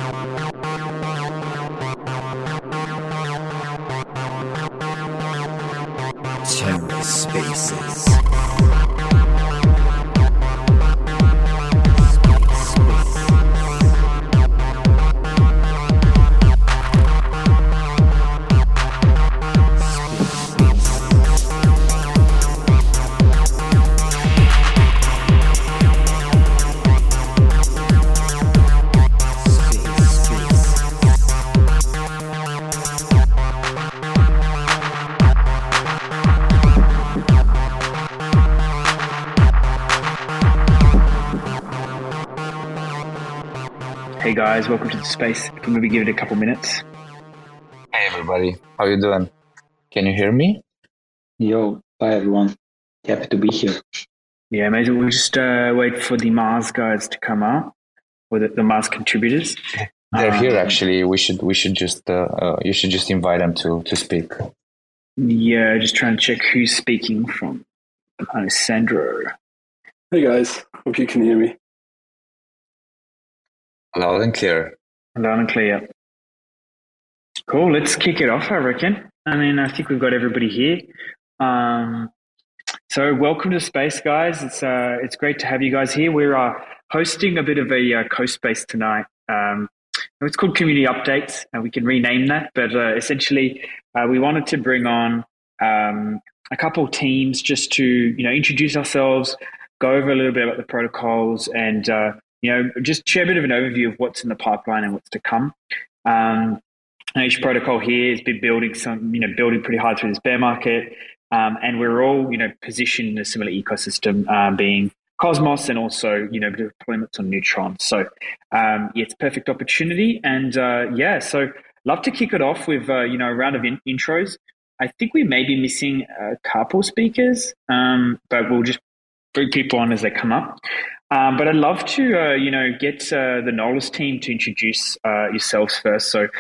TerraSpaces. Hey guys, welcome to the space. Can maybe give it a couple minutes? Hey everybody, how you doing? Can you hear me? Yo, hi everyone. Happy to be here. Yeah, maybe we'll just wait for the Mars guys to come up, or the Mars contributors. They're here actually. We should just you should just invite them to speak. Yeah, just trying to check who's speaking from Alessandro. Hey guys, hope you can hear me. Loud and clear. Loud and clear. Cool, let's kick it off, I reckon. I mean, I think we've got everybody here. So welcome to Space, guys. It's great to have you guys here. We're hosting a bit of a co-space tonight. It's called Community Updates, and we can rename that. But essentially, we wanted to bring on a couple teams just to introduce ourselves, go over a little bit about the protocols, and just share a bit of an overview of what's in the pipeline and what's to come. Each protocol here has been building pretty hard through this bear market, and we're all positioned in a similar ecosystem, being Cosmos and also deployments on Neutron. So it's a perfect opportunity, and so love to kick it off with a round of intros. I think we may be missing a couple speakers, but we'll just bring people on as they come up. But I'd love to, get the Nolus team to introduce yourselves first. So,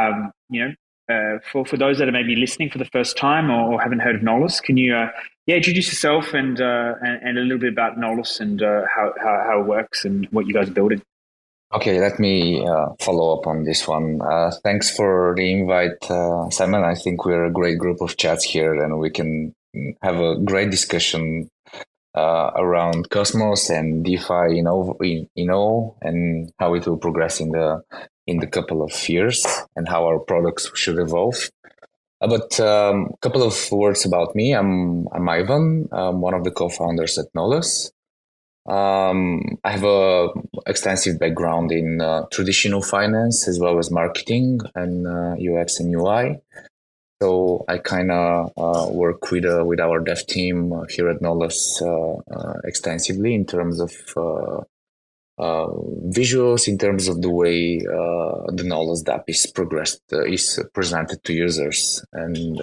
for those that are maybe listening for the first time or haven't heard of Nolus, can you, introduce yourself and a little bit about Nolus and how it works and what you guys are building? Okay, let me follow up on this one. Thanks for the invite, Simon. I think we're a great group of chats here, and we can have a great discussion around Cosmos and DeFi, and how it will progress in the couple of years and how our products should evolve. But a couple of words about me. I'm Ivan. I'm one of the co-founders at Nolus. I have a extensive background in traditional finance as well as marketing and UX and UI. So I kind of work with our dev team here at Nolus extensively in terms of visuals, in terms of the way the Nolus DApp is presented to users, and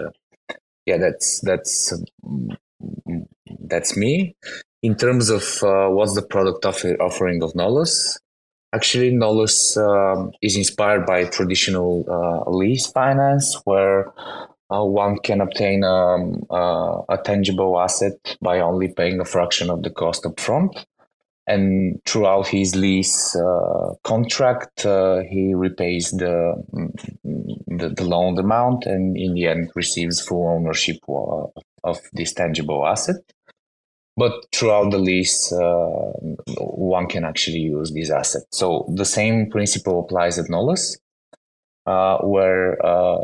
that's me. In terms of what's the product offering of Nolus. Actually, Nolus is inspired by traditional lease finance, where one can obtain a tangible asset by only paying a fraction of the cost up front. And throughout his lease contract, he repays the loan amount and in the end receives full ownership of this tangible asset. But throughout the lease, one can actually use this asset. So the same principle applies at Nolus, where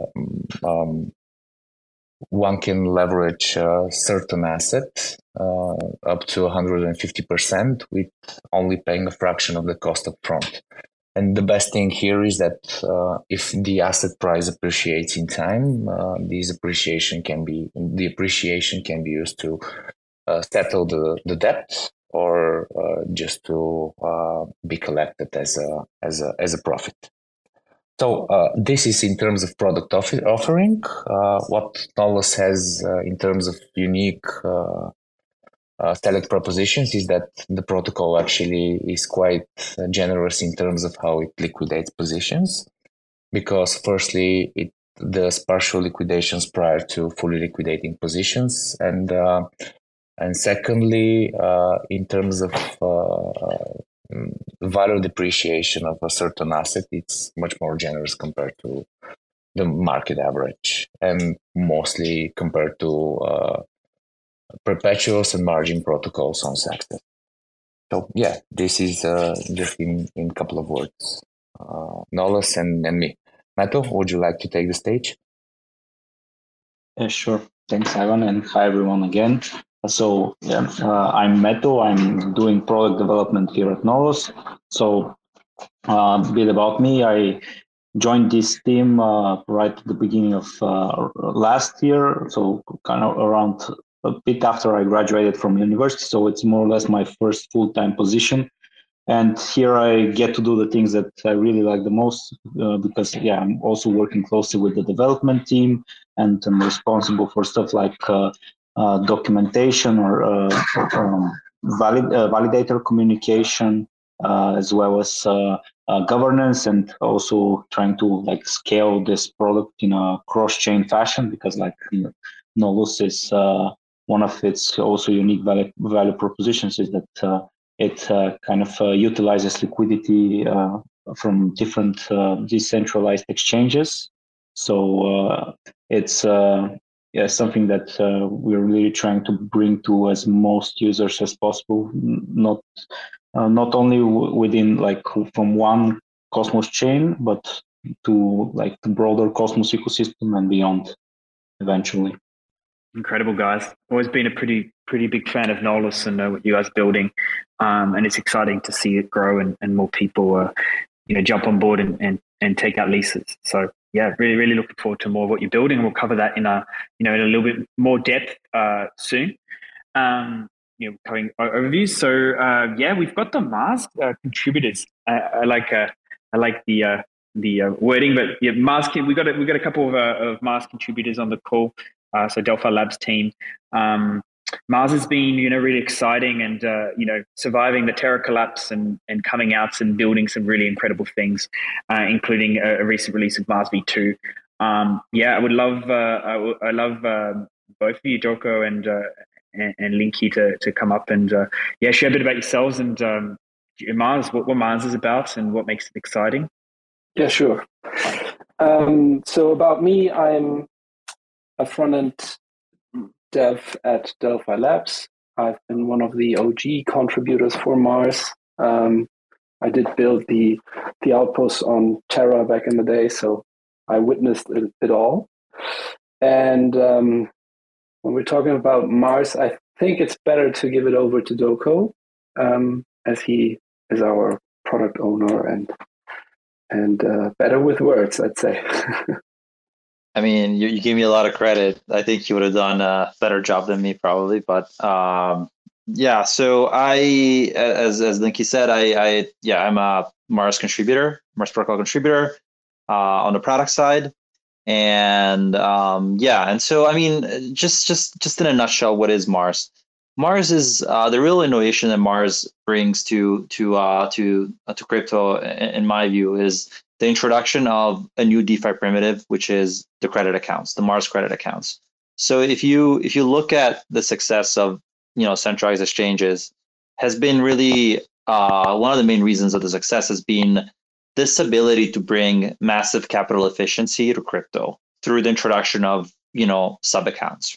one can leverage a certain asset up to 150% with only paying a fraction of the cost up front. And the best thing here is that if the asset price appreciates in time, the appreciation can be used to settle the debt or just to be collected as a profit. So this is in terms of product offering. What Nolus has in terms of unique select propositions is that the protocol actually is quite generous in terms of how it liquidates positions, because firstly it does partial liquidations prior to fully liquidating positions, and secondly, in terms of value depreciation of a certain asset, it's much more generous compared to the market average, and mostly compared to perpetuals and margin protocols on Sextet. So yeah, this is just in a couple of words. Nolus and me. Mato, would you like to take the stage? Yeah, sure. Thanks, Ivan, and hi everyone again. So yeah, I'm Meto. I'm doing product development here at Nolus. So a bit about me. I joined this team right at the beginning of last year. So kind of around a bit after I graduated from university. So it's more or less my first full-time position. And here I get to do the things that I really like the most because, yeah, I'm also working closely with the development team, and I'm responsible for stuff like documentation or validator communication, as well as governance, and also trying to like scale this product in a cross-chain fashion, because like Nolus is one of its also unique value propositions is that it kind of utilizes liquidity from different decentralized exchanges. So it's something that we're really trying to bring to as most users as possible, not only within like from one Cosmos chain, but to like the broader Cosmos ecosystem and beyond eventually. Incredible, guys. Always been a pretty big fan of Nolus and what you guys are building. And it's exciting to see it grow and more people jump on board and take out leases. So yeah, really looking forward to more of what you're building. We'll cover that in a little bit more depth soon. Covering overviews. So yeah, we've got the Mars contributors. I like the wording, but yeah, Mars. We got a couple of Mars contributors on the call. So Delphi Labs team. Mars has been really exciting and surviving the Terra collapse and coming out and building some really incredible things, including a recent release of Mars V2. Yeah, I would love I love both of you, Doko and Linky, to come up and share a bit about yourselves and Mars, what Mars is about and what makes it exciting. Yeah, sure. So about me, I'm a front-end dev at Delphi Labs. I've been one of the OG contributors for Mars. I did build the outposts on Terra back in the day, so I witnessed it all. And when we're talking about Mars, I think it's better to give it over to Doko, as he is our product owner and better with words, I'd say. I mean, you gave me a lot of credit. I think you would have done a better job than me, probably. But yeah, so as Linky said, I'm a Mars contributor, Mars protocol contributor on the product side, and and so I mean, just in a nutshell, what is Mars? Mars is the real innovation that Mars brings to crypto, in my view, is the introduction of a new DeFi primitive, which is the credit accounts, the Mars credit accounts. So if you look at the success of centralized exchanges, has been really one of the main reasons of the success has been this ability to bring massive capital efficiency to crypto through the introduction of sub accounts.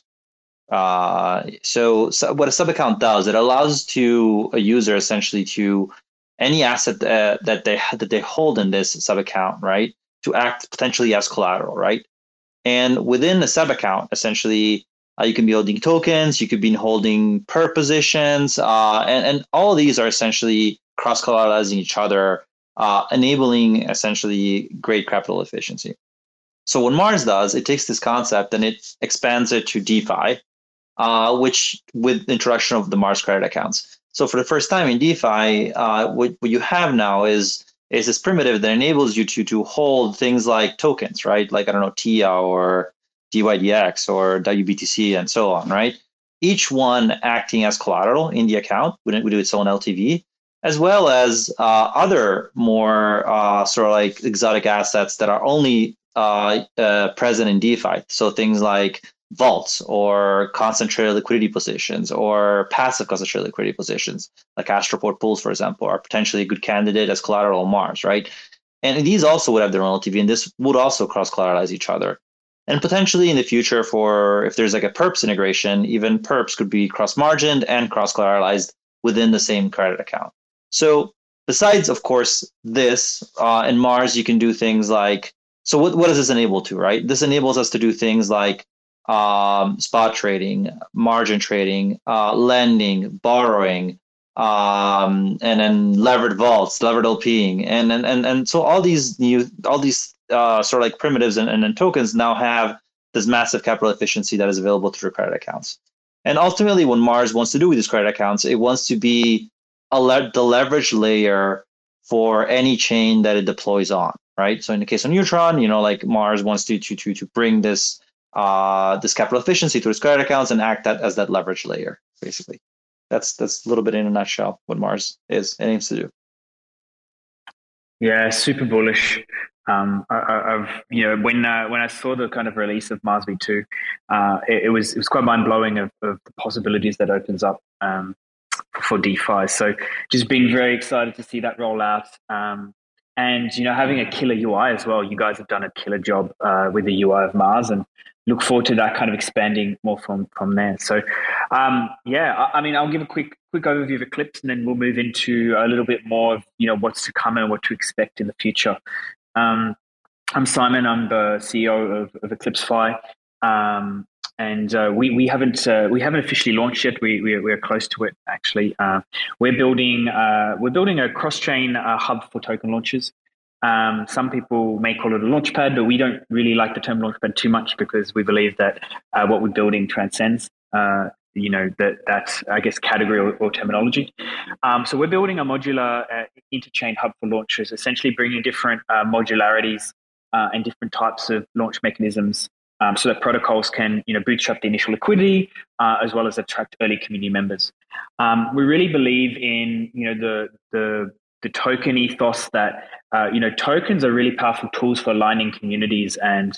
So what a sub account does, it allows to a user essentially to any asset that they hold in this sub account, right, to act potentially as collateral, right? And within the sub account, essentially, you can be holding tokens, you could be holding per positions, and all of these are essentially cross collateralizing each other, enabling essentially great capital efficiency. So what Mars does, it takes this concept and it expands it to DeFi, which with the introduction of the Mars credit accounts. So for the first time in DeFi, what you have now is this primitive that enables you to hold things like tokens, right? Like, I don't know, TIA or DYDX or WBTC and so on, right? Each one acting as collateral in the account with its own LTV, as well as other more sort of like exotic assets that are only present in DeFi. So things like vaults or concentrated liquidity positions or passive concentrated liquidity positions, like Astroport pools, for example, are potentially a good candidate as collateral on Mars, right? And these also would have their own LTV, and this would also cross-collateralize each other. And potentially in the future, for if there's like a perps integration, even perps could be cross-margined and cross-collateralized within the same credit account. So besides, of course, this, in Mars, you can do things like, so what does this enable to, right? This enables us to do things like spot trading, margin trading, lending, borrowing, and then levered vaults, levered LPing, and so all these sort of like primitives and tokens now have this massive capital efficiency that is available through credit accounts. And ultimately, what Mars wants to do with these credit accounts, it wants to be the leverage layer for any chain that it deploys on, right? So in the case of Neutron, like Mars wants to bring this capital efficiency to its credit accounts and act as that leverage layer, basically. That's a little bit in a nutshell what Mars is and aims to do. Yeah, super bullish. When I saw the kind of release of Mars V2, it was quite mind blowing of the possibilities that opens up for DeFi. So just been very excited to see that roll out. And having a killer UI as well. You guys have done a killer job with the UI of Mars, and look forward to that kind of expanding more from there. So I'll give a quick overview of Eclipse, and then we'll move into a little bit more of what's to come and what to expect in the future. I'm Simon. I'm the CEO of EclipseFi, and we haven't officially launched yet. We're close to it actually. We're building a cross-chain hub for token launches. Some people may call it a launchpad, but we don't really like the term launchpad too much because we believe that what we're building transcends that I guess category or terminology. So we're building a modular interchain hub for launches, essentially bringing different modularities and different types of launch mechanisms so that protocols can bootstrap the initial liquidity as well as attract early community members. We really believe in the token ethos that tokens are really powerful tools for aligning communities and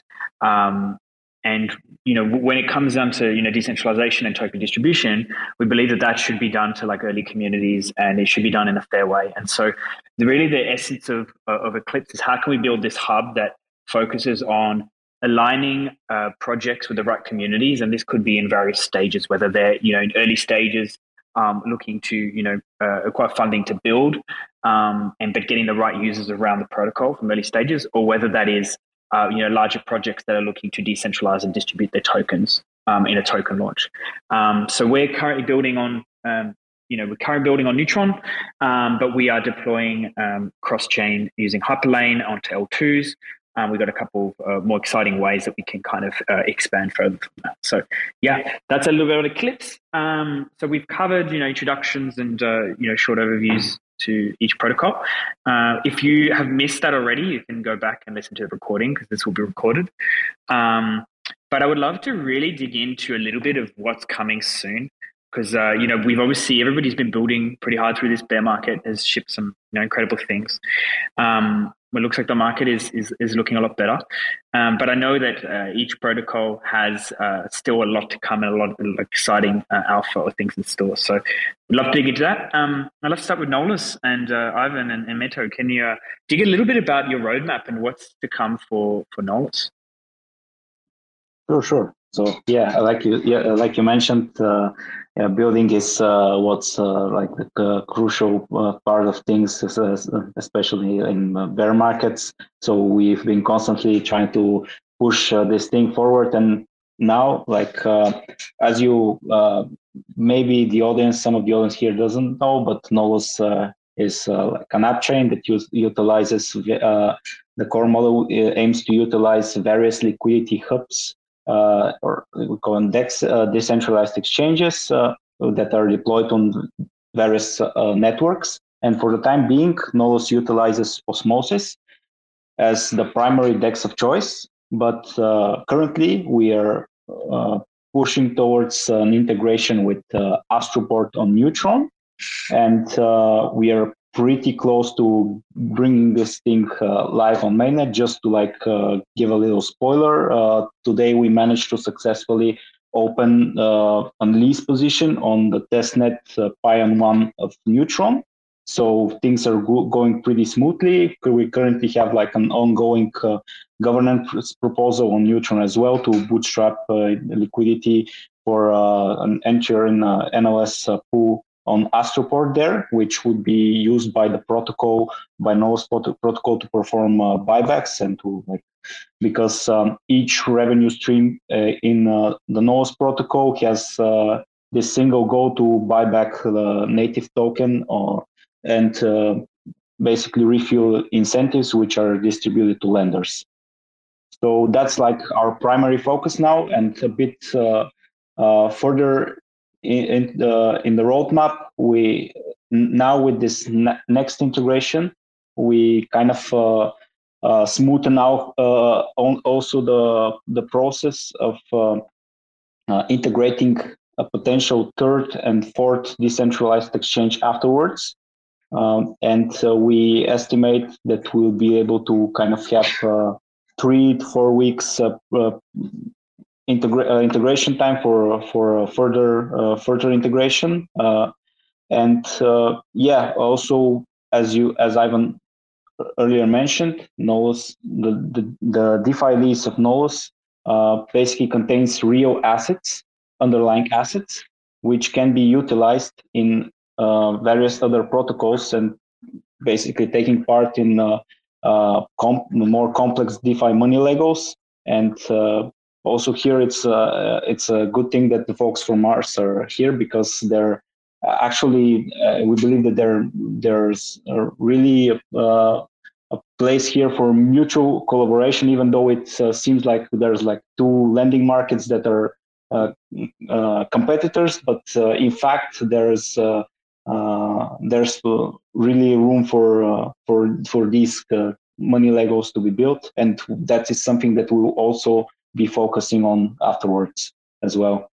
when it comes down to decentralization and token distribution, we believe that should be done to like early communities, and it should be done in a fair way. And so the essence of Eclipse is how can we build this hub that focuses on aligning projects with the right communities, and this could be in various stages, whether they're in early stages looking to acquire funding to build but getting the right users around the protocol from early stages, or whether that is larger projects that are looking to decentralize and distribute their tokens in a token launch. So we're currently building on Neutron, but we are deploying cross-chain using Hyperlane onto L2s. We've got a couple of more exciting ways that we can kind of expand further from that. So yeah, that's a little bit on Eclipse. So we've covered introductions and short overviews to each protocol. If you have missed that already, you can go back and listen to the recording because this will be recorded. But I would love to really dig into a little bit of what's coming soon, because we've obviously everybody's been building pretty hard through this bear market, has shipped some incredible things. It looks like the market is looking a lot better, but I know that each protocol has still a lot to come and a lot of exciting alpha or things in store. So we'd love to dig into that. I'd love to start with Nolus and Ivan and Meto. Can you dig a little bit about your roadmap and what's to come for Nolus? Sure. So like you mentioned, building is what's like the crucial part of things, especially in bear markets. So we've been constantly trying to push this thing forward, and now, as you maybe some of the audience here doesn't know, but Nolus is like an app chain that utilizes the core model aims to utilize various liquidity hubs. Or we call them DEX, decentralized exchanges that are deployed on various networks. And for the time being, Nolus utilizes Osmosis as the primary DEX of choice. But currently, we are pushing towards an integration with Astroport on Neutron. And we are pretty close to bringing this thing live on mainnet. Just to give a little spoiler, today we managed to successfully open a lease position on the testnet Pion1 of Neutron. So things are going pretty smoothly. We currently have like an ongoing governance proposal on Neutron as well to bootstrap liquidity for an entry in NLS pool on Astroport there, which would be used by the protocol, by Novus protocol to perform buybacks and to because each revenue stream in the Novus protocol has this single goal to buy back the native token and basically refuel incentives which are distributed to lenders. So that's like our primary focus now, and a bit further in the roadmap, we now with this next integration, we kind of smoothen out also the process of integrating a potential third and fourth decentralized exchange afterwards. And we estimate that we'll be able to kind of have 3 to 4 weeks integration time for further integration. And also as Ivan earlier mentioned, Novus, the DeFi lease of Novus basically contains real assets, underlying assets, which can be utilized in various other protocols and basically taking part in more complex DeFi money Legos. And also here, it's a good thing that the folks from Mars are here, because they're actually we believe that there's really a place here for mutual collaboration, even though it seems like there's like two lending markets that are competitors, but in fact there's really room for these money Legos to be built, and that is something that we'll also be focusing on afterwards as well.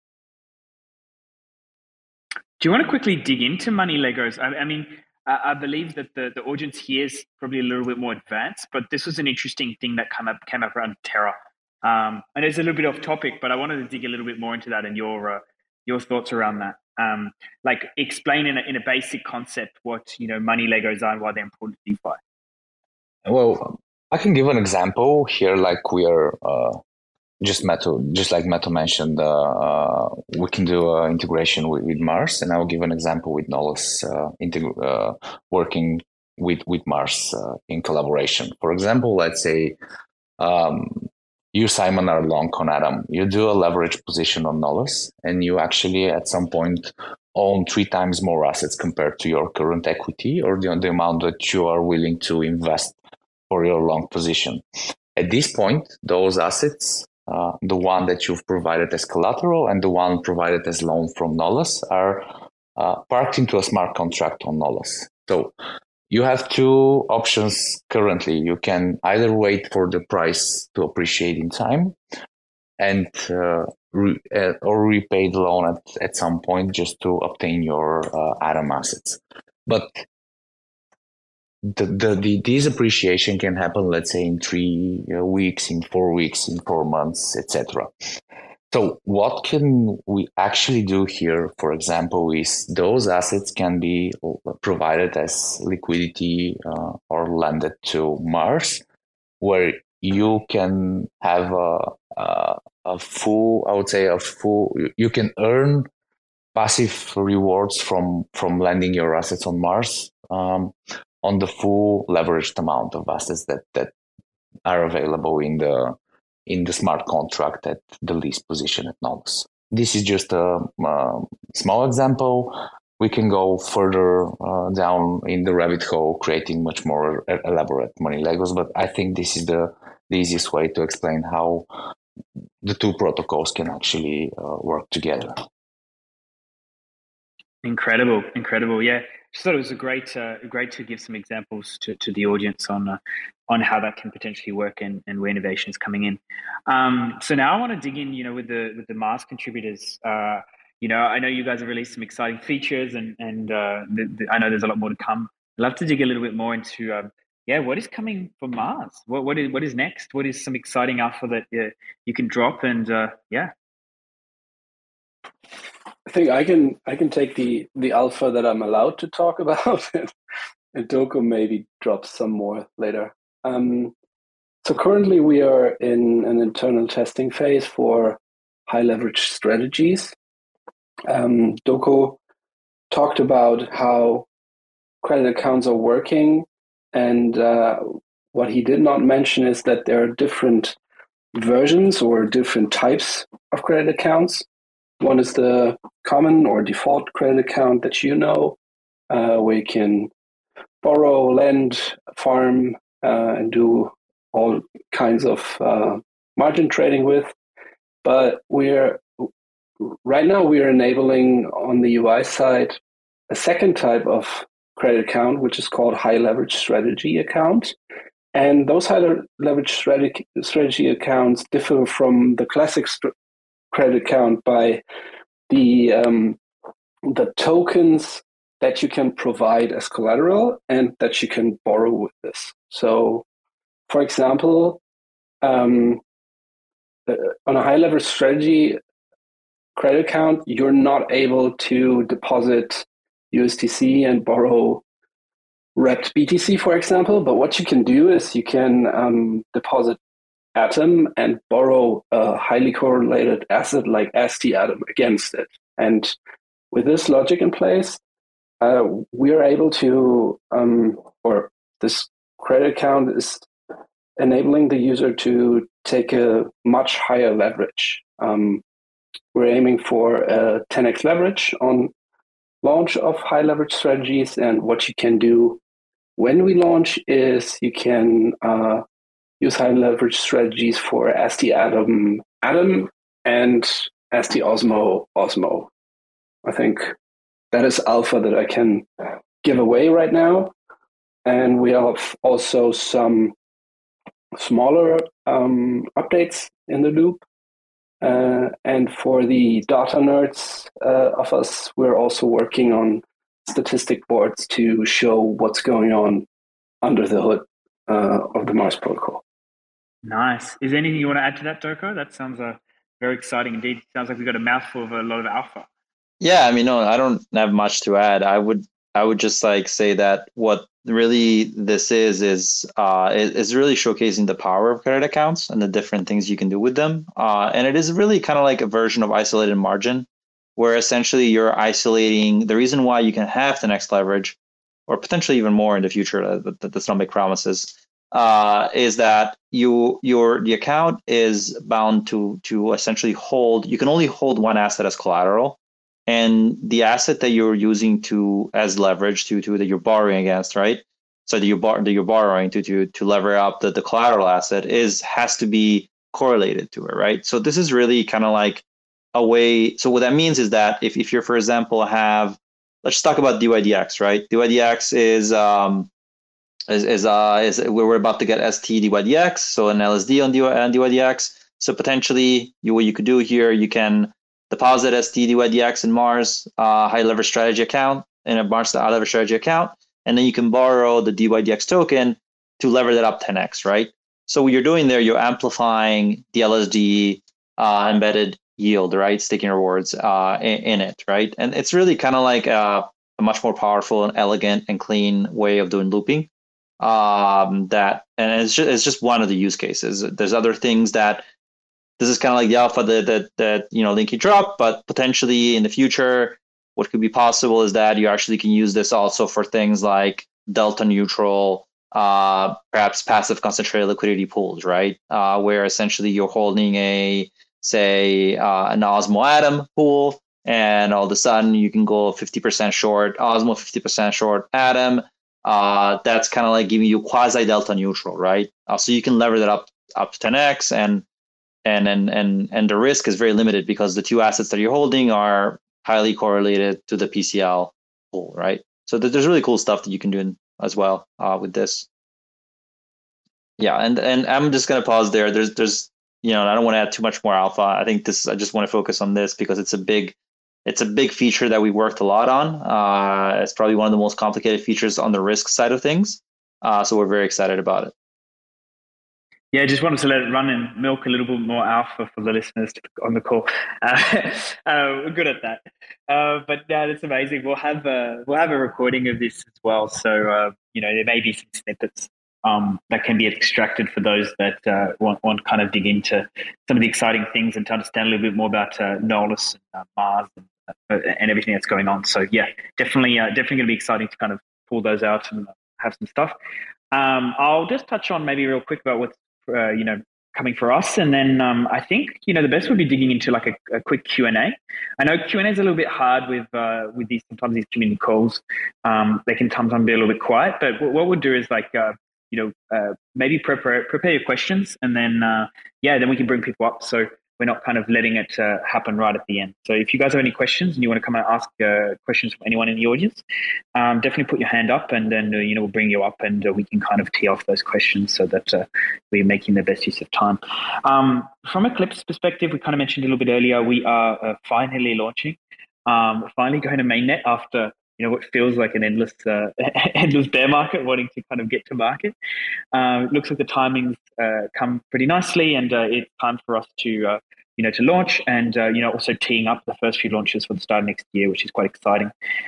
Do you want to quickly dig into money Legos? I mean, I believe that the audience here is probably a little bit more advanced, but this was an interesting thing that came up around Terra. And it's a little bit off topic, but I wanted to dig a little bit more into that and your thoughts around that. Like explain in a basic concept what money Legos are and why they're important to DeFi. Well, I can give an example here. Like we are just like Meto mentioned, we can do integration with Mars, and I'll give an example with Novus working with Mars in collaboration. For example, let's say you, Simon, are long on Atom. You do a leverage position on Novus, and you actually at some point own 3 times more assets compared to your current equity or the amount that you are willing to invest for your long position. At this point, those assets, the one that you've provided as collateral and the one provided as loan from Novus, are parked into a smart contract on Novus. So you have 2 options currently. You can either wait for the price to appreciate in time and or repay the loan at some point just to obtain your Atom assets. But the disappreciation can happen, let's say, in 3 weeks, in 4 weeks, in 4 months, etc. So what can we actually do here, for example, is those assets can be provided as liquidity or lended to Mars, where you can have a full, you can earn passive rewards from lending your assets on Mars on the full leveraged amount of assets that are available in the smart contract at the lease position at Novus. This is just a small example. We can go further down in the rabbit hole, creating much more elaborate money Legos, but I think this is the easiest way to explain how the 2 protocols can actually work together. Incredible. Yeah, just thought it was great to give some examples to the audience on how that can potentially work and where innovation is coming in. So now I want to dig in, with the Mars contributors. I know you guys have released some exciting features, and I know there's a lot more to come. love to dig a little bit more into what is coming for Mars? What is next? What is some exciting alpha that you can drop? And I think I can take the alpha that I'm allowed to talk about, and Doko maybe drops some more later. So currently we are in an internal testing phase for high leverage strategies. Doko talked about how credit accounts are working, and what he did not mention is that there are different versions or different types of credit accounts. One is the common or default credit account that you know, where you can borrow, lend, farm, and do all kinds of margin trading with. But right now we're enabling on the UI side a second type of credit account, which is called high leverage strategy account. And those high leverage strategy accounts differ from the classic credit account by the tokens that you can provide as collateral and that you can borrow with this. So, for example, on a high leverage strategy credit account, you're not able to deposit USDC and borrow wrapped BTC, for example. But what you can do is you can deposit Atom and borrow a highly correlated asset like ST Atom against it. And with this logic in place, we are able to, or this credit account is enabling the user to take a much higher leverage. We're aiming for a 10x leverage on launch of high leverage strategies. And what you can do when we launch is you can use high leverage strategies for ST Atom and ST Osmo. I think that is alpha that I can give away right now. And we have also some smaller updates in the loop. And for the data nerds of us, we're also working on statistic boards to show what's going on under the hood of the Mars protocol. Nice. Is there anything you want to add to that, Doko? That sounds very exciting indeed. Sounds like we've got a mouthful of a lot of alpha. Yeah, I mean, no, I don't have much to add. I would just like say that what really this is really showcasing the power of credit accounts and the different things you can do with them. And it is really kind of like a version of isolated margin, where essentially you're isolating the reason why you can have the next leverage, or potentially even more in the future. That's not make promises. Is that the account is bound to essentially hold. You can only hold one asset as collateral. And the asset that you're using as leverage that you're borrowing against, right? So that you're borrowing to lever up the collateral asset has to be correlated to it, right? So this is really kind of like a way. So what that means is that if you're, for example, let's talk about DYDX, right? DYDX is we're about to get ST DYDX, so an LSD on DYDX. So potentially, what you could do here, you can deposit ST DYDX in Mars high leverage strategy account, in a Mars high leverage strategy account, and then you can borrow the DYDX token to lever that up 10x, right? So what you're doing there, you're amplifying the LSD embedded yield, right? Staking rewards in it, right? And it's really kind of like a much more powerful and elegant and clean way of doing looping. And it's just one of the use cases. There's other things that this is kind of like the alpha that Linky dropped, but potentially in the future, what could be possible is that you actually can use this also for things like delta neutral, perhaps passive concentrated liquidity pools, right? Where essentially you're holding an Osmo Atom pool, and all of a sudden you can go 50% short Osmo, 50% short Atom. That's kind of like giving you quasi delta neutral, right? So you can lever that up to 10x, and the risk is very limited because the two assets that you're holding are highly correlated to the PCL pool, right? So there's really cool stuff that you can do as well with this. Yeah, and I'm just gonna pause there. There's I don't want to add too much more alpha. I think I just want to focus on this because it's a big It's a big feature that we worked a lot on. It's probably one of the most complicated features on the risk side of things. So we're very excited about it. Yeah, just wanted to let it run and milk a little bit more alpha for the listeners on the call. We're good at that. But yeah, that's amazing. We'll have a recording of this as well. So there may be some snippets that can be extracted for those that want kind of dig into some of the exciting things and to understand a little bit more about Nolus and Mars and everything that's going on. So yeah, definitely going to be exciting to kind of pull those out and have some stuff. I'll just touch on maybe real quick about what's coming for us, and then I think the best would be digging into like a quick Q&A. I know Q&A is a little bit hard with these community calls. They can sometimes be a little bit quiet, but what we'll do is like maybe prepare your questions, and then then we can bring people up. So we're not kind of letting it happen right at the end. So if you guys have any questions and you want to come and ask questions from anyone in the audience, definitely put your hand up, and then we'll bring you up, and we can kind of tee off those questions so that we're making the best use of time. From Eclipse perspective, we kind of mentioned a little bit earlier, we are finally launching. We're finally going to mainnet after what feels like an endless bear market, wanting to kind of get to market. It looks like the timings come pretty nicely, and it's time for us to to launch, and also teeing up the first few launches for the start of next year, which is quite exciting.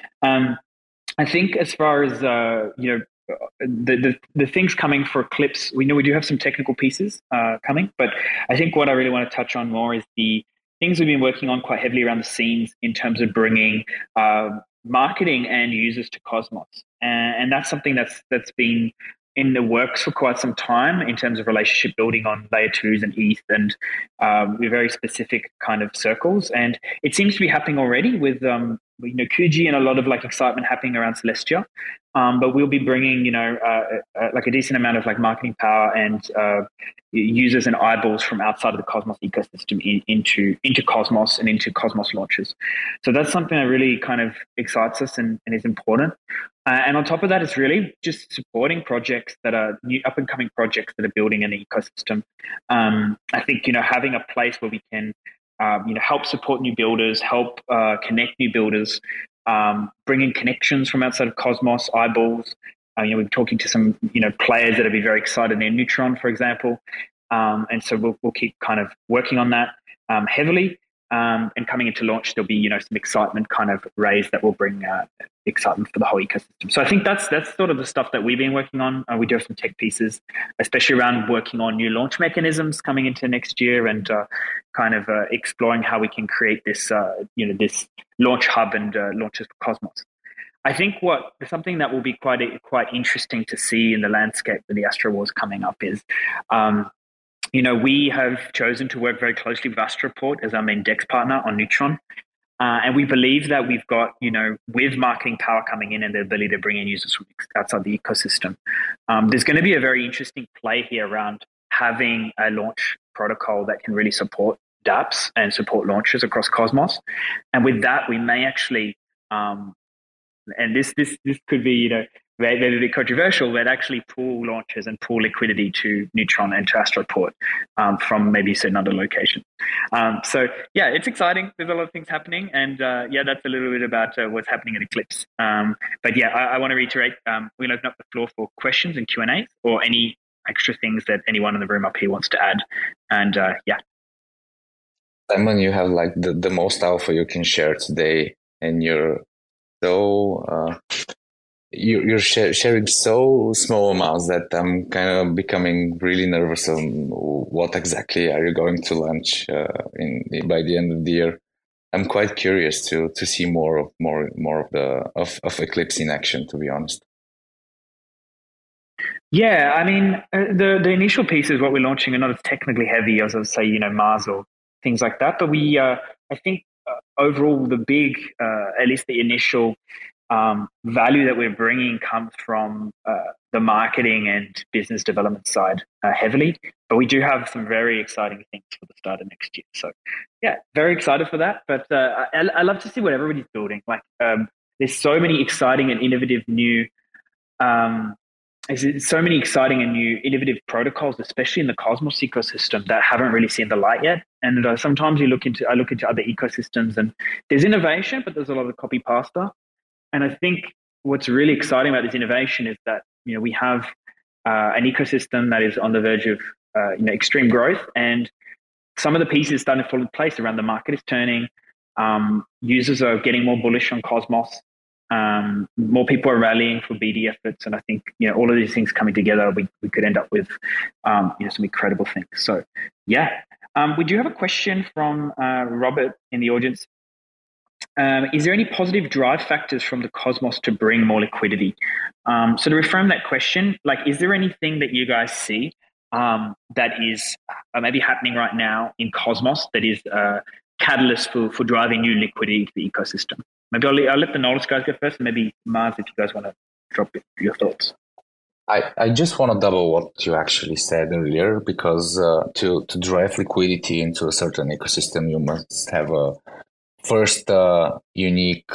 I think as far as the things coming for Eclipse, we do have some technical pieces coming, but I think what I really want to touch on more is the things we've been working on quite heavily around the scenes in terms of bringing marketing and users to Cosmos, and that's something that's been in the works for quite some time in terms of relationship building on layer 2s and ETH, and with very specific kind of circles. And it seems to be happening already with Kuji, and a lot of like excitement happening around Celestia. But we'll be bringing like a decent amount of like marketing power and users and eyeballs from outside of the Cosmos ecosystem into Cosmos and into Cosmos launches. So that's something that really kind of excites us and is important. And on top of that, it's really just supporting projects that are new, up and coming projects that are building an ecosystem. I think having a place where we can help support new builders, help connect new builders, bring in connections from outside of Cosmos, eyeballs. We're talking to some players that will be very excited in Neutron, for example, and so we'll keep kind of working on that heavily. And coming into launch, there'll be some excitement kind of raised that will bring excitement for the whole ecosystem. So I think that's sort of the stuff that we've been working on. We do have some tech pieces, especially around working on new launch mechanisms coming into next year, and kind of exploring how we can create this this launch hub and launches for Cosmos. I think something that will be quite interesting to see in the landscape with the Astro Wars coming up is we have chosen to work very closely with Astroport as our main DEX partner on Neutron. And we believe that we've got, with marketing power coming in and the ability to bring in users from outside the ecosystem, there's going to be a very interesting play here around having a launch protocol that can really support dApps and support launches across Cosmos. And with that, we may actually, and this could be, maybe a bit controversial, but actually pool launches and pool liquidity to Neutron and to Astroport from maybe certain other locations. So yeah, it's exciting. There's a lot of things happening, and that's a little bit about what's happening at Eclipse. But yeah, I want to reiterate, we'll open up the floor for questions and Q&A, or any extra things that anyone in the room up here wants to add. And Simon, you have like the most alpha you can share today, and you're so you're sharing so small amounts that I'm kind of becoming really nervous on what exactly are you going to launch by the end of the year. I'm quite curious to see more of Eclipse in action, to be honest. Yeah, I mean, the initial pieces, what we're launching, are not as technically heavy as, say, Mars or things like that. But we, I think, overall, the big, at least the initial value that we're bringing comes from the marketing and business development side heavily. But we do have some very exciting things for the start of next year. So, yeah, very excited for that. But I love to see what everybody's building. Like, there's so many exciting and innovative new is so many exciting and new innovative protocols, especially in the Cosmos ecosystem, that haven't really seen the light yet. And sometimes I look into other ecosystems, and there's innovation, but there's a lot of copy pasta. And I think what's really exciting about this innovation is that we have an ecosystem that is on the verge of extreme growth, and some of the pieces starting to fall in place around the market is turning. Users are getting more bullish on Cosmos. More people are rallying for BD efforts, and I think all of these things coming together, we could end up with some incredible things. So yeah, we do have a question from Robert in the audience. Is there any positive drive factors from the Cosmos to bring more liquidity? So to reframe that question, is there anything that you guys see that is maybe happening right now in Cosmos that is a catalyst for driving new liquidity to the ecosystem? Maybe I'll let the Nodus guys go first, and maybe Mars, if you guys want to drop your thoughts. I just want to double what you actually said earlier, because to drive liquidity into a certain ecosystem, you must have a first unique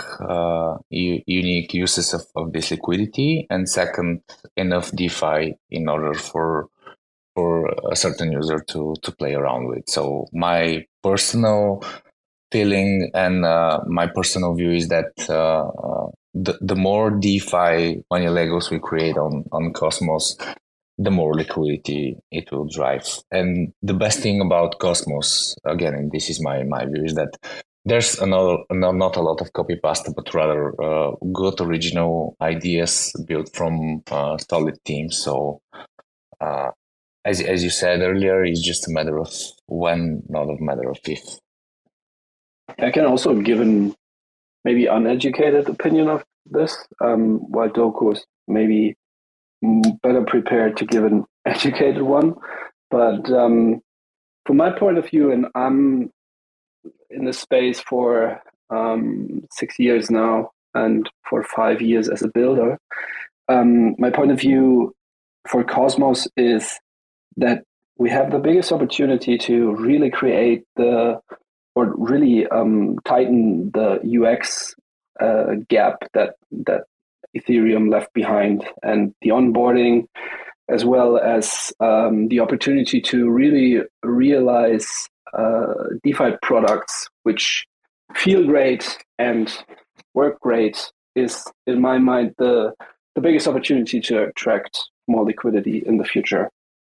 uses of this liquidity, and second, enough DeFi in order for a certain user to play around with. So my personal feeling and my personal view is that the more DeFi money Legos we create on Cosmos, the more liquidity it will drive. And the best thing about Cosmos, again, and this is my view, is that there's not a lot of copy pasta, but rather good original ideas built from solid teams. So as you said earlier, it's just a matter of when, not a matter of if. I can also give an maybe uneducated opinion of this, while Doku is maybe better prepared to give an educated one. But from my point of view, and I'm in the space for 6 years now, and for 5 years as a builder, my point of view for Cosmos is that we have the biggest opportunity to really create or really tighten the UX gap that Ethereum left behind, and the onboarding, as well as the opportunity to really realize DeFi products which feel great and work great, is, in my mind, the biggest opportunity to attract more liquidity in the future.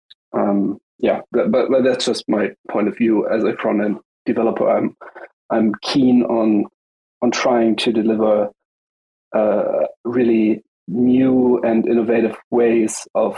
But that's just my point of view as a front end developer. I'm keen on trying to deliver really new and innovative ways of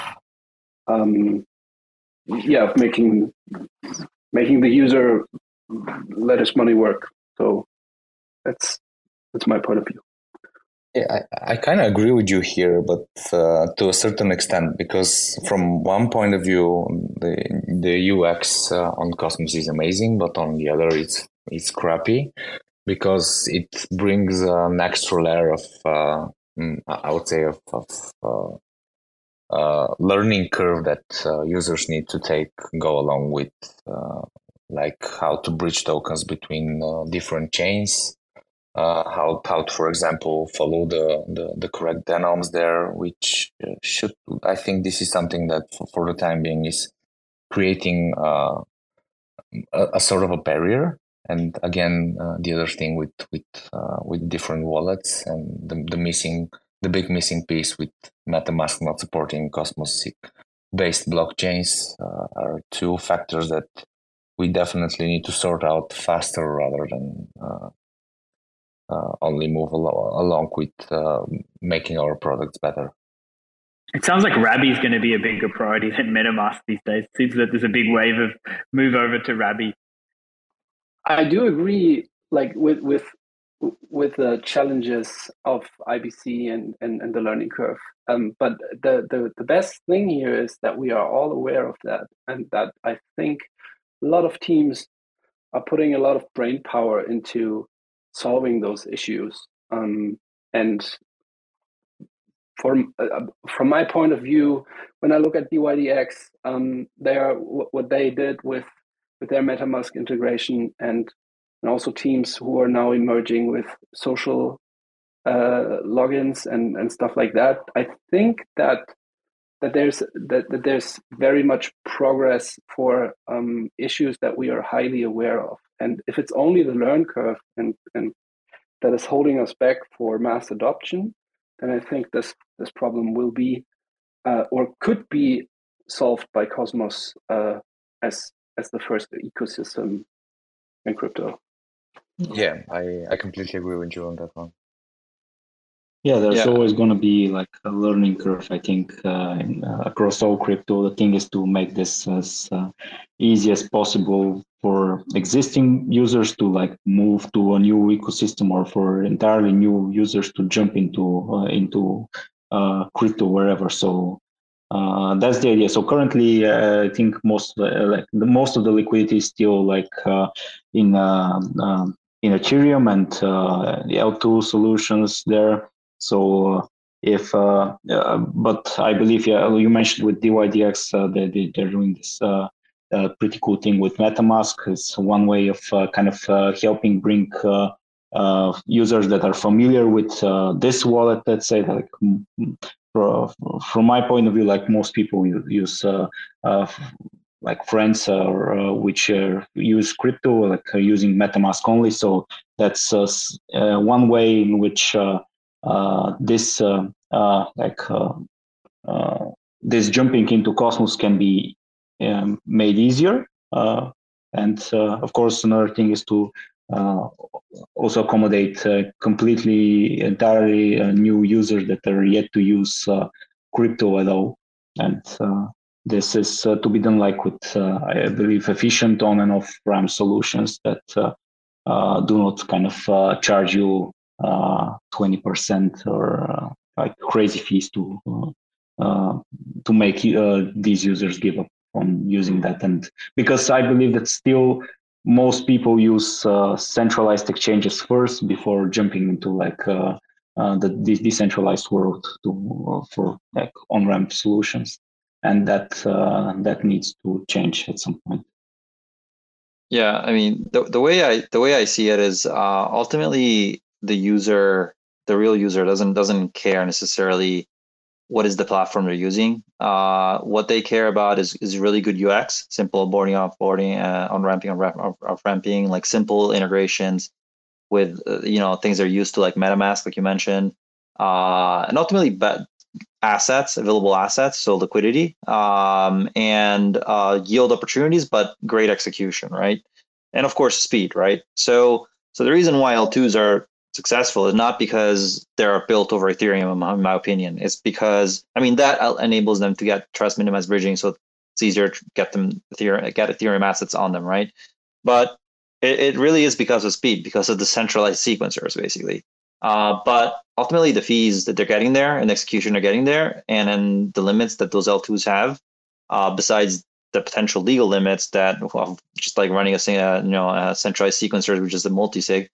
making the user let his money work. So that's my point of view. Yeah, I kind of agree with you here, but to a certain extent, because from one point of view, the UX on Cosmos is amazing, but on the other, it's crappy, because it brings an extra layer of I would say of learning curve that users need to go along with, like how to bridge tokens between different chains. How to, for example, follow the correct denoms there, which I think this is something that for the time being is creating a sort of a barrier. And again, the other thing with different wallets, and the big missing piece with MetaMask not supporting Cosmos based blockchains are two factors that we definitely need to sort out faster, rather than only move along with making our products better. It sounds like Rabby is going to be a bigger priority than MetaMask these days. It seems that there's a big wave of move over to Rabby. I do agree, with the challenges of IBC and the learning curve. But the best thing here is that we are all aware of that, and that I think a lot of teams are putting a lot of brain power into solving those issues. And from my point of view, when I look at DYDX, what they did with their MetaMask integration, and also teams who are now emerging with social logins and stuff like that. I think that that there's very much progress for issues that we are highly aware of. And if it's only the learn curve and that is holding us back for mass adoption, then I think this problem will be or could be solved by Cosmos as the first ecosystem in crypto. Yeah, I completely agree with you on that one. Yeah, there's always going to be like a learning curve, I think, across all crypto. The thing is to make this as easy as possible for existing users to like move to a new ecosystem, or for entirely new users to jump into crypto wherever. So that's the idea. So currently, I think most of the liquidity is still like in Ethereum and the L2 solutions there. So but I believe, you mentioned with DYDX, they're doing this pretty cool thing with MetaMask. It's one way of kind of helping bring users that are familiar with this wallet, let's say, like from my point of view, like most people use like friends which use crypto, like using MetaMask only. So that's one way in which this this jumping into Cosmos can be made easier. And of course, another thing is to also accommodate entirely new users that are yet to use crypto at all. And this is to be done like with, I believe, efficient on and off ramp solutions that do not kind of charge you 20% or like crazy fees to make these users give up on using that. And because I believe that still most people use centralized exchanges first before jumping into like the decentralized world for like on-ramp solutions, and that needs to change at some point. Yeah, I mean, the way I see it is ultimately the real user doesn't care necessarily what is the platform they're using. What they care about is really good UX, simple onboarding, offboarding, on-ramping, like simple integrations with things they're used to, like MetaMask, like you mentioned, and ultimately available assets, so liquidity, and yield opportunities, but great execution, right? And of course, speed, right? So the reason why L2s are successful is not because they're built over Ethereum, in my opinion. It's because, I mean, that enables them to get trust minimized bridging, so it's easier to get Ethereum assets on them, right? But it really is because of speed, because of the centralized sequencers, basically. But ultimately, the fees that they're getting there and the execution they're getting there, and then the limits that those L2s have, besides the potential legal limits that, just like running a centralized sequencer, which is the multisig,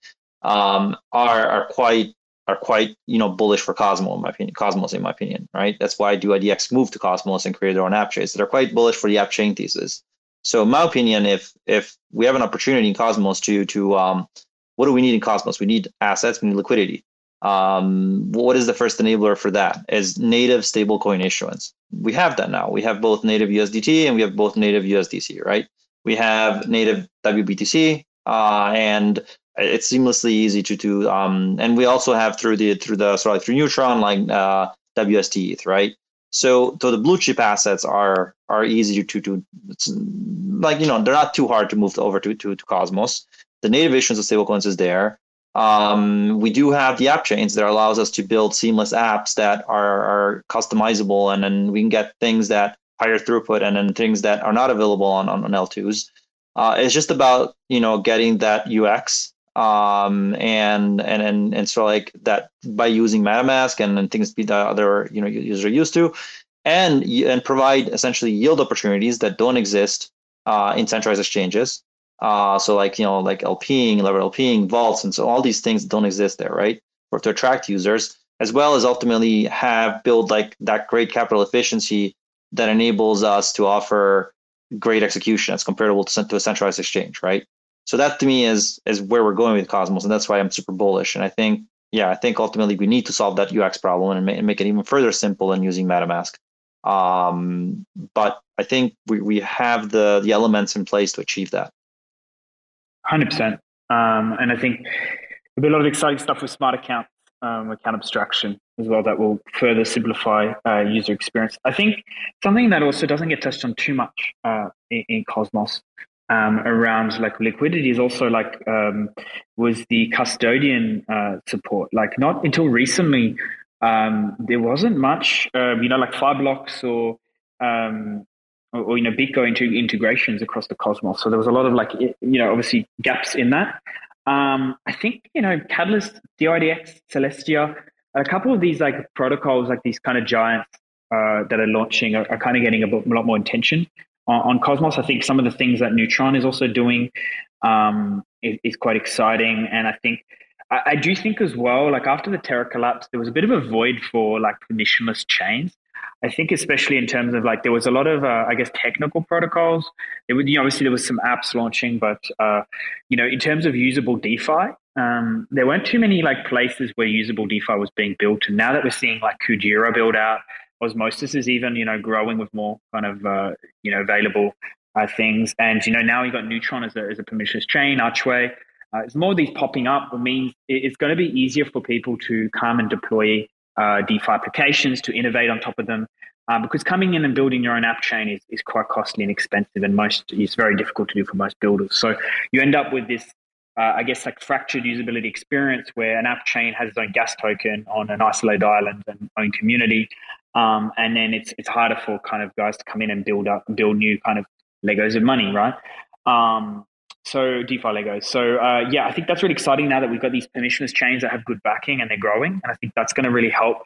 are quite bullish for Cosmos in my opinion, right? That's why DYDX moved to Cosmos and created their own app chains. They're quite bullish for the app chain thesis. So in my opinion, if we have an opportunity in Cosmos to what do we need in Cosmos? We need assets, we need liquidity. What is the first enabler for that? Is native stablecoin issuance. We have that now. We have both native USDT and we have both native USDC, right? We have native WBTC, and it's seamlessly easy to do. And we also have through Neutron, like WST ETH, right? So the blue chip assets are easy to like, they're not too hard to move over to Cosmos. The native issuance of stablecoins is there. We do have the app chains that allows us to build seamless apps that are customizable, and then we can get things that higher throughput, and then things that are not available on L2s. It's just about getting that UX and so like that by using MetaMask and things the other users are used to, and provide essentially yield opportunities that don't exist in centralized exchanges. So like LPing, lever LPing, vaults, and so all these things don't exist there, right? For to attract users, as well as ultimately build like that great capital efficiency that enables us to offer great execution that's comparable to a centralized exchange, right? So that to me is where we're going with Cosmos, and that's why I'm super bullish. And I think ultimately we need to solve that UX problem and make it even further simple than using MetaMask. But I think we have the elements in place to achieve that. 100%. And I think there'll be a lot of exciting stuff with smart accounts, account abstraction as well, that will further simplify user experience. I think something that also doesn't get touched on too much in Cosmos around like liquidity is also like was the custodian support. Like not until recently, there wasn't much, like Fireblocks or BitGo integrations across the Cosmos. So there was a lot of like, obviously gaps in that. I think, Catalyst, DIDX, Celestia, a couple of these like protocols, like these kind of giants that are launching are kind of getting a lot more attention on Cosmos. I think some of the things that Neutron is also doing is quite exciting. And I think, I do think as well, like after the Terra collapse, there was a bit of a void for like permissionless chains. I think especially in terms of like, there was a lot of, technical protocols. It would, obviously there was some apps launching, but, in terms of usable DeFi, there weren't too many like places where usable DeFi was being built. And now that we're seeing like Kujira build out, Osmosis is even, growing with more kind of, available things. And, now you've got Neutron as a permissionless chain, Archway. There's more of these popping up. It means it's going to be easier for people to come and deploy DeFi applications, to innovate on top of them, because coming in and building your own app chain is quite costly and expensive, and it's very difficult to do for most builders. So you end up with this, like fractured usability experience where an app chain has its own gas token on an isolated island and own community, and then it's harder for kind of guys to come in and build new kind of Legos of money, right? So DeFi Legos. So I think that's really exciting now that we've got these permissionless chains that have good backing and they're growing. And I think that's going to really help,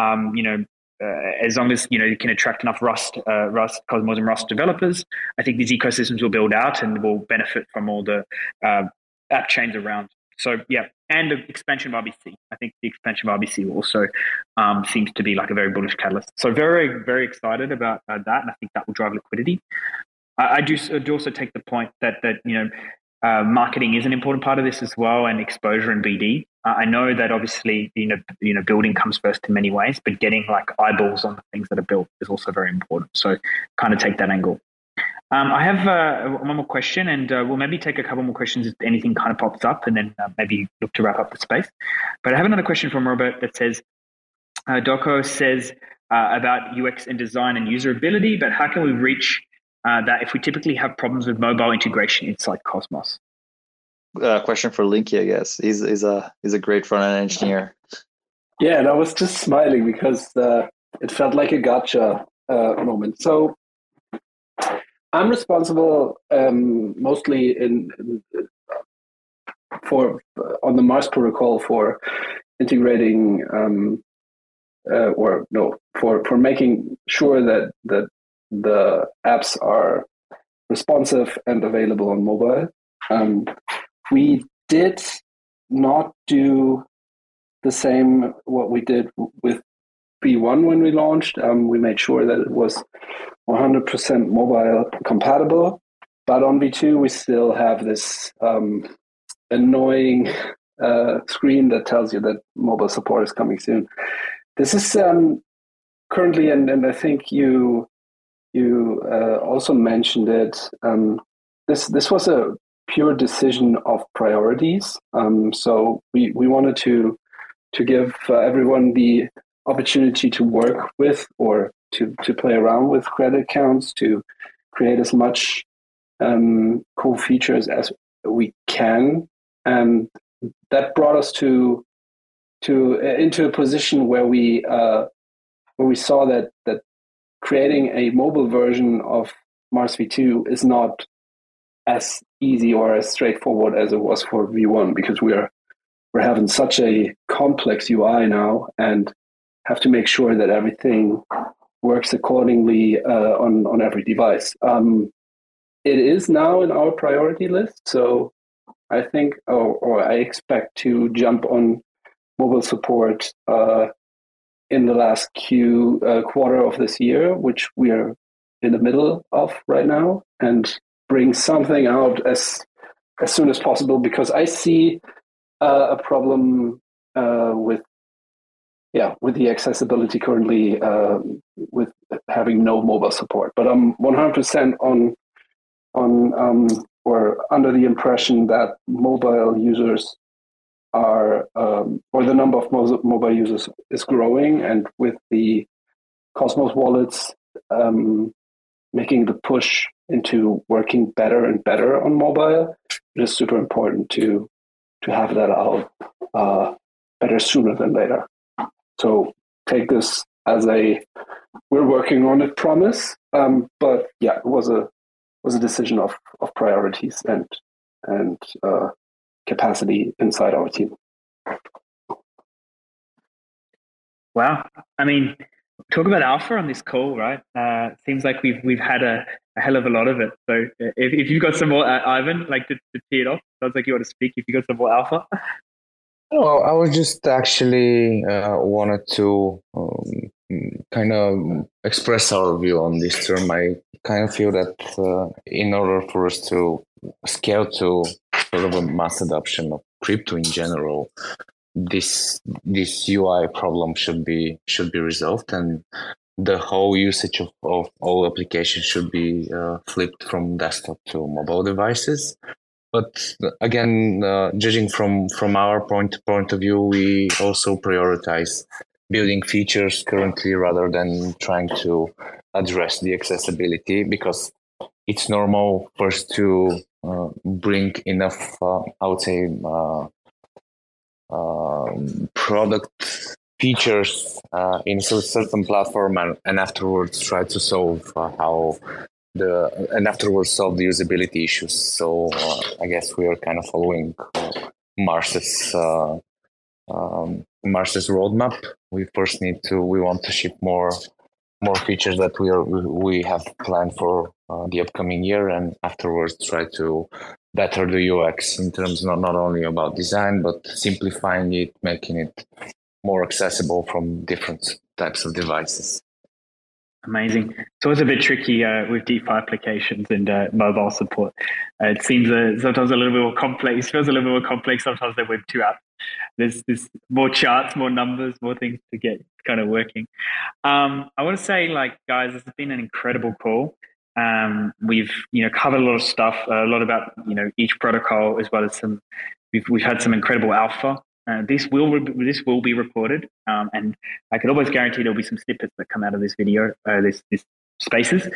as long as, you can attract enough Rust, Cosmos and Rust developers. I think these ecosystems will build out and will benefit from all the app chains around. So, and the expansion of RBC. I think the expansion of RBC also seems to be like a very bullish catalyst. So very, very excited about that. And I think that will drive liquidity. I do also take the point that marketing is an important part of this as well, and exposure and BD. I know that obviously building comes first in many ways, but getting like eyeballs on the things that are built is also very important. So kind of take that angle. I have one more question, and we'll maybe take a couple more questions if anything kind of pops up, and then maybe look to wrap up the space. But I have another question from Robert that says, Doco says about UX and design and usability, but how can we reach that if we typically have problems with mobile integration inside Cosmos? Question for Linky, I guess. He's a great front-end engineer. Yeah, and I was just smiling because it felt like a gotcha moment. So I'm responsible mostly on the Mars protocol for integrating for making sure that the apps are responsive and available on mobile. We did not do the same what we did with V1 when we launched. We made sure that it was 100% mobile compatible, but on V2 we still have this annoying screen that tells you that mobile support is coming soon. This is currently, and I think you also mentioned it. This was a pure decision of priorities. So we wanted to give everyone the opportunity to work with or to play around with credit accounts, to create as much cool features as we can, and that brought us into a position where we saw that creating a mobile version of Mars V2 is not as easy or as straightforward as it was for V1, because we're having such a complex UI now and have to make sure that everything works accordingly on every device. It is now in our priority list, so I think, or I expect to jump on mobile support in the last quarter of this year, which we are in the middle of right now, and bring something out as soon as possible, because I see a problem with the accessibility currently with having no mobile support. But I'm 100% on or under the impression that mobile users are, or the number of mobile users is growing, and with the Cosmos wallets making the push into working better and better on mobile, it is super important to have that out better sooner than later. So take this as a we're working on it promise. But yeah, it was a decision of priorities and capacity inside our team. Wow. I mean, talk about alpha on this call, right? Seems like we've had a hell of a lot of it. So if you've got some more, Ivan, like to tee it off, sounds like you want to speak. If you got some more alpha. Well, I was just actually wanted to kind of express our view on this term. I kind of feel that in order for us to scale to sort of a mass adoption of crypto in general, this UI problem should be resolved, and the whole usage of all applications should be flipped from desktop to mobile devices. But again, judging from our point of view, we also prioritize building features currently rather than trying to address the accessibility, because it's normal first to bring enough, I would say, product features in a certain platform, and afterwards try to solve solve the usability issues. So I guess we are kind of following Mars's roadmap. We want to ship more features that we have planned for the upcoming year, and afterwards try to better the UX in terms not only about design, but simplifying it, making it more accessible from different types of devices. Amazing. So it's a bit tricky with DeFi applications and mobile support. It seems sometimes a little bit more complex. It feels a little bit more complex sometimes than Web 2 apps. There's more charts, more numbers, more things to get kind of working. I want to say, like, guys, this has been an incredible call. We've covered a lot of stuff, a lot about each protocol, as well as we've had some incredible alpha. This will be recorded, and I could almost guarantee there'll be some snippets that come out of this video, this Spaces.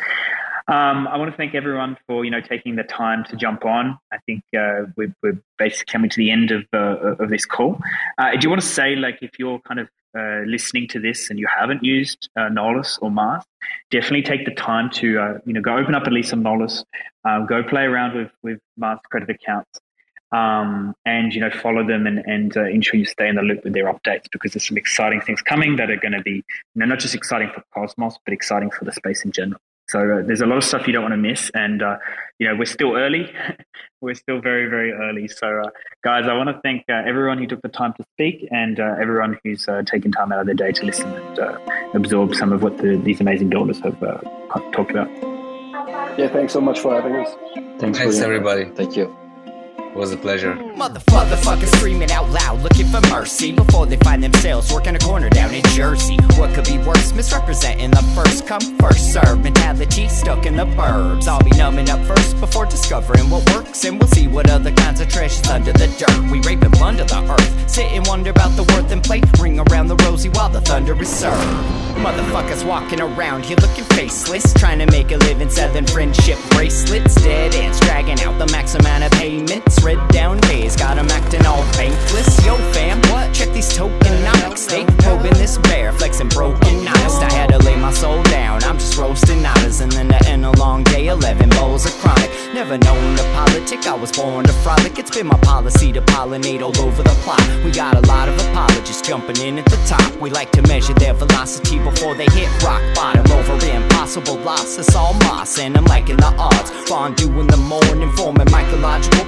I want to thank everyone for taking the time to jump on. I think we're basically coming to the end of this call. Do you want to say, like, if you're kind of listening to this and you haven't used Nolus or Mars, definitely take the time to go open up at least some Nolus, go play around with Mars credit accounts. And follow them and ensure you stay in the loop with their updates, because there's some exciting things coming that are going to be not just exciting for Cosmos, but exciting for the space in general. So there's a lot of stuff you don't want to miss, and we're still early. We're still very, very early. So guys, I want to thank everyone who took the time to speak, and everyone who's taken time out of their day to listen and absorb some of what these amazing builders have talked about. Yeah, thanks so much for having us. Thanks everybody. Thank you. It was a pleasure. Motherfuckers screaming out loud, looking for mercy before they find themselves working a corner down in Jersey. What could be worse? Misrepresenting the first come, first serve mentality stuck in the burbs. I'll be numbing up first before discovering what works, and we'll see what other kinds of treasures under the dirt. We rape and plunder the earth, sit and wonder about the worth and play, ring around the rosy while the thunder is served. Motherfuckers walking around here looking faceless, trying to make a living selling friendship bracelets. Dead ends dragging out the max amount of payments. Red down days, got 'em acting all bankless. Yo fam, what? Check these tokenomics. They probing this bear, flexing broken honest. I had to lay my soul down, I'm just roasting otters. And then to end a long day, 11 bowls of chronic. Never known to politic, I was born to frolic. It's been my policy to pollinate all over the plot. We got a lot of apologists jumping in at the top. We like to measure their velocity before they hit rock bottom. Over impossible loss, it's all moss, and I'm liking the odds. Fondue in the morning, forming mycological bonds.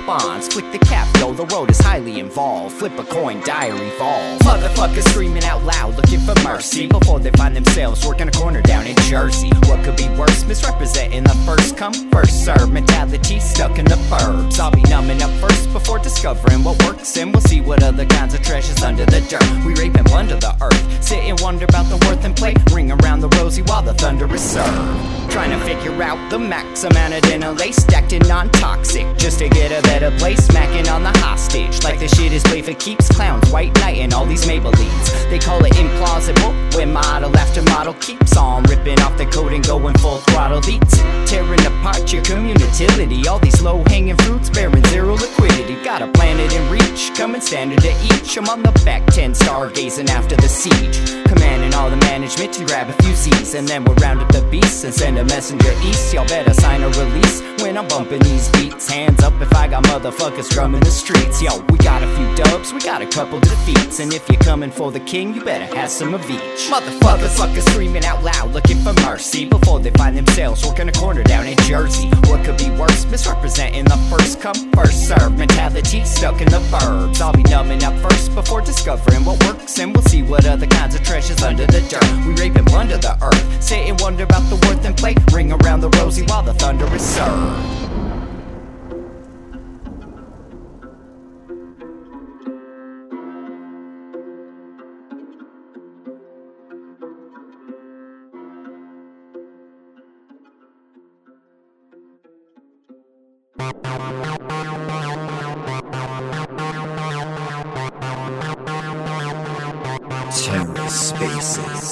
odds. Flick the cap, yo, the road is highly involved. Flip a coin, diary evolve. Motherfuckers screaming out loud, looking for mercy before they find themselves working a corner down in Jersey. What could be worse? Misrepresenting the first come, first serve mentality stuck in the burbs. I'll be numbing up first before discovering what works, and we'll see what other kinds of treasures under the dirt. We rape and plunder the earth, sit and wonder about the worth and play. Ring around the rosy while the thunder is served. Trying to figure out the max amount of dinner lace stacked in non-toxic, just to get a better place. Smacking on the hostage like the shit is played for keeps. Clowns, white knight, and all these Maybellines. They call it implausible when model after model keeps on ripping off the coat and going full throttle beats, tearing apart your community. All these low-hanging fruits bearing zero liquidity. Got a planet in reach, coming standard to each. I'm on the back 10, stargazing after the siege, commanding all the management to grab a few Z's, and then we'll round up the beasts and send a messenger east. Y'all better sign a release when I'm bumping these beats. Hands up if I got motherfuckers drumming the streets. Yo, we got a few dubs, we got a couple defeats, and if you're coming for the king, you better have some of each. Motherfuckers screaming out loud, looking for mercy before they find themselves working a corner down in Jersey. What could be worse? Misrepresenting the first come, first serve mentality stuck in the burbs. I'll be numbing up first before discovering what works, and we'll see what other kinds of treasures under the dirt. We rape and plunder the earth, sit and wonder about the worth and play. Ring around the rosy while the thunder is served. TerraSpaces.